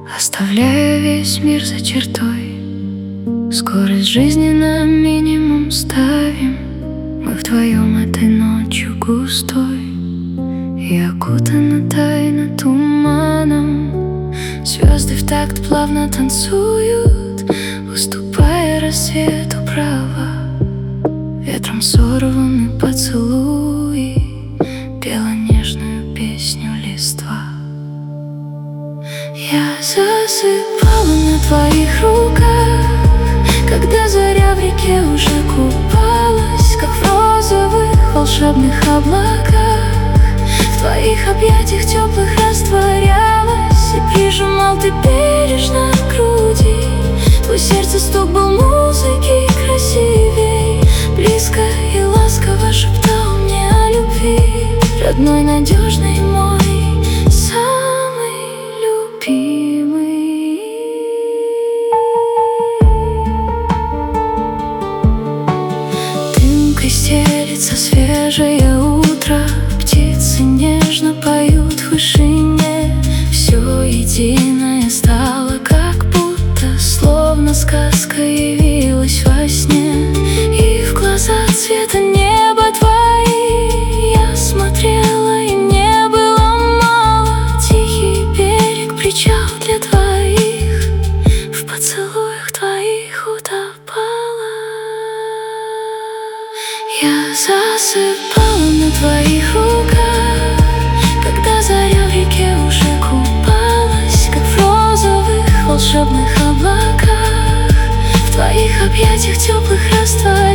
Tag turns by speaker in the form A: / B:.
A: Оставляю весь мир за чертой, скорость жизни на минимум ставим. Мы вдвоем этой ночью густой и окутаны тайно туманом. Звезды в такт плавно танцуют, уступая рассвету право. Ветром сорваны поцелуи, пела нежную песню листва. Я засыпала на твоих руках, когда заря в реке уже купалась, как в розовых волшебных облаках. В твоих объятиях теплых растворялась, и прижимал ты бережно к груди. Твой сердце стук был музыки красивей, близко и ласково шептал мне о любви. Родной, надежный мой, самый любимый. Дымкой стелится свежее утро, птицы нежно поют в вышине. Все единое стало как будто, словно сказка явилась во сне. И в глаза цвета неба твои я смотрела, и мне было мало. Тихий берег, причал для двоих, в поцелуях твоих утопала. Я засыпала на твоих руках, когда заря в реке уже купалась, как в розовых волшебных облаках. В твоих объятиях теплых растворялась,